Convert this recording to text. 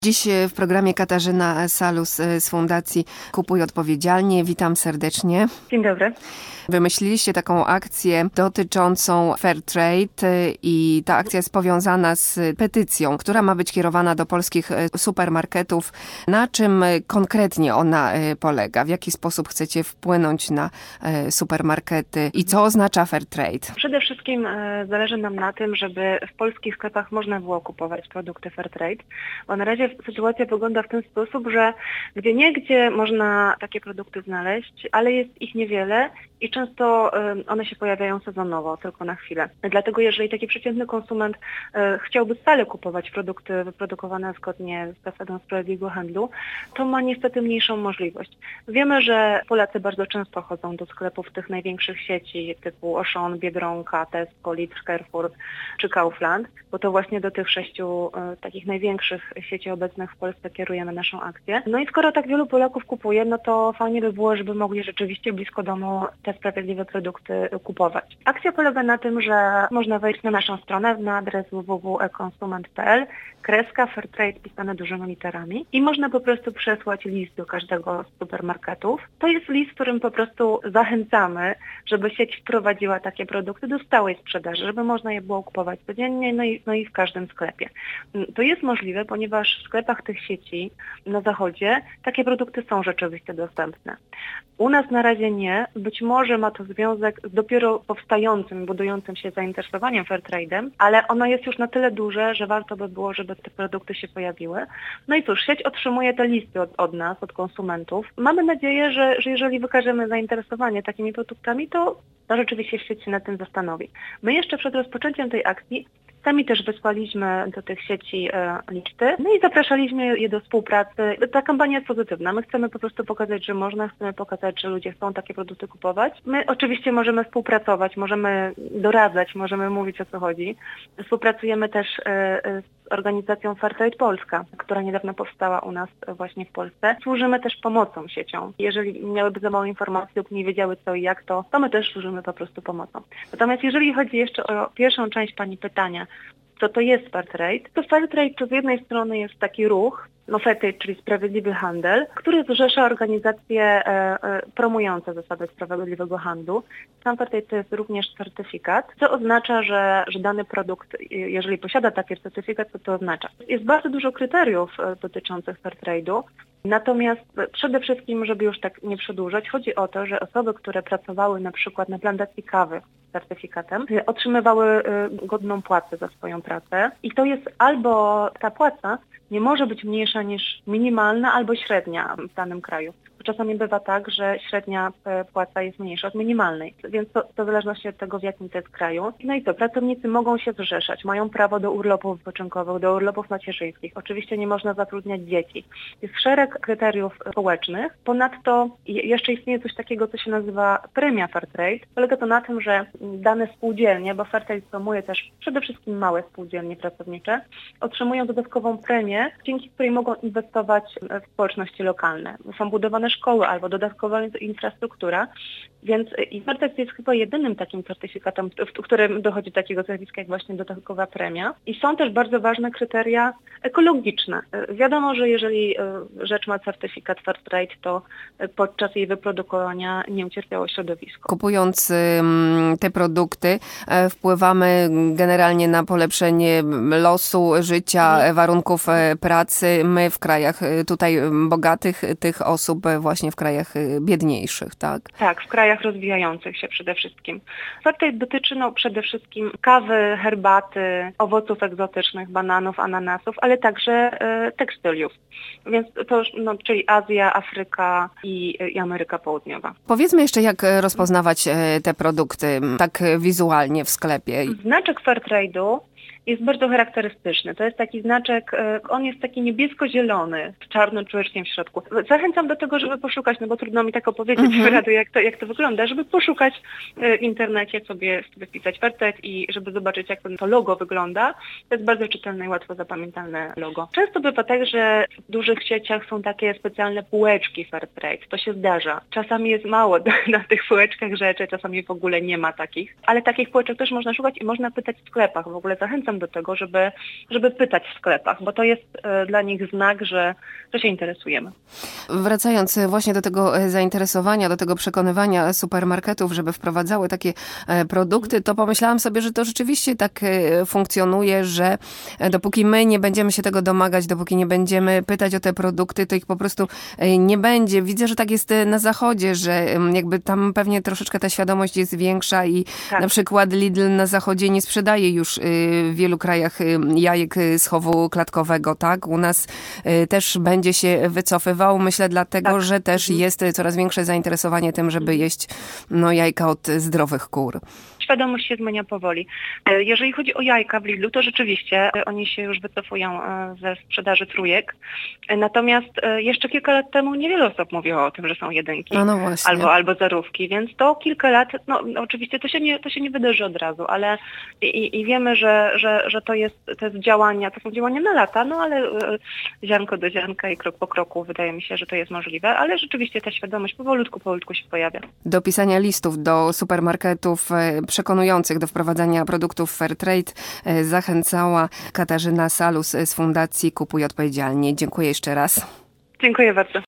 Dziś w programie Katarzyna Salus z Fundacji Kupuj Odpowiedzialnie. Witam serdecznie. Dzień dobry. Wymyśliliście taką akcję dotyczącą Fairtrade i ta akcja jest powiązana z petycją, która ma być kierowana do polskich supermarketów. Na czym konkretnie ona polega? W jaki sposób chcecie wpłynąć na supermarkety i co oznacza Fairtrade? Przede wszystkim zależy nam na tym, żeby w polskich sklepach można było kupować produkty Fairtrade, bo na razie sytuacja wygląda w ten sposób, że gdzieniegdzie można takie produkty znaleźć, ale jest ich niewiele i często one się pojawiają sezonowo, tylko na chwilę. Dlatego jeżeli taki przeciętny konsument chciałby stale kupować produkty wyprodukowane zgodnie z zasadą sprawiedliwego handlu, to ma niestety mniejszą możliwość. Wiemy, że Polacy bardzo często chodzą do sklepów tych największych sieci typu Auchan, Biedronka, Tesco, Lidl, Carrefour czy Kaufland, bo to właśnie do tych 6 takich największych sieci obecnych w Polsce kierujemy naszą akcję. No i skoro tak wielu Polaków kupuje, no to fajnie by było, żeby mogli rzeczywiście blisko domu te sprawiedliwe produkty kupować. Akcja polega na tym, że można wejść na naszą stronę na adres www.ekonsument.pl, Fairtrade pisane dużymi literami i można po prostu przesłać list do każdego z supermarketów. To jest list, w którym po prostu zachęcamy, żeby sieć wprowadziła takie produkty do stałej sprzedaży, żeby można je było kupować codziennie, no i w każdym sklepie. To jest możliwe, ponieważ w sklepach tych sieci na zachodzie takie produkty są rzeczywiście dostępne. U nas na razie nie. Być może ma to związek z dopiero powstającym, budującym się zainteresowaniem Fairtrade'em, ale ono jest już na tyle duże, że warto by było, żeby te produkty się pojawiły. No i cóż, sieć otrzymuje te listy od nas, od konsumentów. Mamy nadzieję, że jeżeli wykażemy zainteresowanie takimi produktami, to rzeczywiście sieć się nad tym zastanowi. My jeszcze przed rozpoczęciem tej akcji sami też wysłaliśmy do tych sieci listy, no i zapraszaliśmy je do współpracy. Ta kampania jest pozytywna. My chcemy po prostu pokazać, że można, chcemy pokazać, że ludzie chcą takie produkty kupować. My oczywiście możemy współpracować, możemy doradzać, możemy mówić, o co chodzi. Współpracujemy też z organizacją Fairtrade Polska, która niedawno powstała u nas właśnie w Polsce. Służymy też pomocą siecią. Jeżeli miałyby za mało informacji lub nie wiedziały co i jak, to my też służymy po prostu pomocą. Natomiast jeżeli chodzi jeszcze o pierwszą część Pani pytania, co to jest Fairtrade? To Fairtrade to z jednej strony jest taki ruch, Fairtrade, czyli sprawiedliwy handel, który zrzesza organizacje promujące zasady sprawiedliwego handlu. Sam Fairtrade to jest również certyfikat, co oznacza, że dany produkt, jeżeli posiada taki certyfikat, to oznacza. Jest bardzo dużo kryteriów dotyczących Fairtrade'u. Natomiast przede wszystkim, żeby już tak nie przedłużać, chodzi o to, że osoby, które pracowały na przykład na plantacji kawy z certyfikatem, otrzymywały godną płacę za swoją pracę i to jest albo ta płaca nie może być mniejsza niż minimalna albo średnia w danym kraju. Czasami bywa tak, że średnia płaca jest mniejsza od minimalnej, więc to w zależności od tego, w jakim to jest kraju. No i co, pracownicy mogą się zrzeszać, mają prawo do urlopów wypoczynkowych, do urlopów macierzyńskich. Oczywiście nie można zatrudniać dzieci. Jest szereg kryteriów społecznych. Ponadto jeszcze istnieje coś takiego, co się nazywa premia Fairtrade. Polega to na tym, że dane spółdzielnie, bo Fairtrade promuje też przede wszystkim małe spółdzielnie pracownicze, otrzymują dodatkową premię, dzięki której mogą inwestować w społeczności lokalne. Są budowane szkoły albo dodatkowa infrastruktura, więc Fairtrade jest chyba jedynym takim certyfikatem, w którym dochodzi do takiego zjawiska jak właśnie dodatkowa premia. I są też bardzo ważne kryteria ekologiczne. Wiadomo, że jeżeli rzecz ma certyfikat Fairtrade, to podczas jej wyprodukowania nie ucierpiało środowisko. Kupując te produkty wpływamy generalnie na polepszenie losu, życia, warunków pracy. My w krajach tutaj bogatych, tych osób właśnie w krajach biedniejszych, tak? Tak, w krajach rozwijających się przede wszystkim. Fairtrade dotyczy przede wszystkim kawy, herbaty, owoców egzotycznych, bananów, ananasów, ale także tekstyliów. Więc to czyli Azja, Afryka i Ameryka Południowa. Powiedzmy jeszcze, jak rozpoznawać te produkty tak wizualnie w sklepie. Znaczek Fairtrade'u jest bardzo charakterystyczny. To jest taki znaczek, on jest taki niebiesko-zielony, z czarnym człowieczkiem w środku. Zachęcam do tego, żeby poszukać, bo trudno mi tak opowiedzieć jak to wygląda, żeby poszukać w internecie, sobie wpisać Fairtrade i żeby zobaczyć, jak to logo wygląda. To jest bardzo czytelne i łatwo zapamiętalne logo. Często bywa tak, że w dużych sieciach są takie specjalne półeczki Fairtrade. To się zdarza. Czasami jest mało na tych półeczkach rzeczy, czasami w ogóle nie ma takich. Ale takich półeczek też można szukać i można pytać w sklepach. W ogóle zachęcam zachęcam do tego, żeby pytać w sklepach, bo to jest dla nich znak, że się interesujemy. Wracając właśnie do tego zainteresowania, do tego przekonywania supermarketów, żeby wprowadzały takie produkty, to pomyślałam sobie, że to rzeczywiście tak funkcjonuje, że dopóki my nie będziemy się tego domagać, dopóki nie będziemy pytać o te produkty, to ich po prostu nie będzie. Widzę, że tak jest na Zachodzie, że jakby tam pewnie troszeczkę ta świadomość jest większa i na przykład Lidl na Zachodzie nie sprzedaje już w wielu krajach jajek z chowu klatkowego, tak? U nas też będzie się wycofywał, myślę dlatego, że też jest coraz większe zainteresowanie tym, żeby jeść jajka od zdrowych kur. Świadomość się zmienia powoli. Jeżeli chodzi o jajka w Lidlu, to rzeczywiście oni się już wycofują ze sprzedaży trójek. Natomiast jeszcze kilka lat temu niewiele osób mówiło o tym, że są jedynki albo zerówki, więc to kilka lat, oczywiście to się nie wydarzy od razu, ale i wiemy, że to są działania na lata, ale ziarnko do ziarnka i krok po kroku wydaje mi się, że to jest możliwe, ale rzeczywiście ta świadomość powolutku się pojawia. Do pisania listów do supermarketów przekonujących do wprowadzania produktów Fairtrade zachęcała Katarzyna Salus z Fundacji Kupuj Odpowiedzialnie. Dziękuję jeszcze raz. Dziękuję bardzo.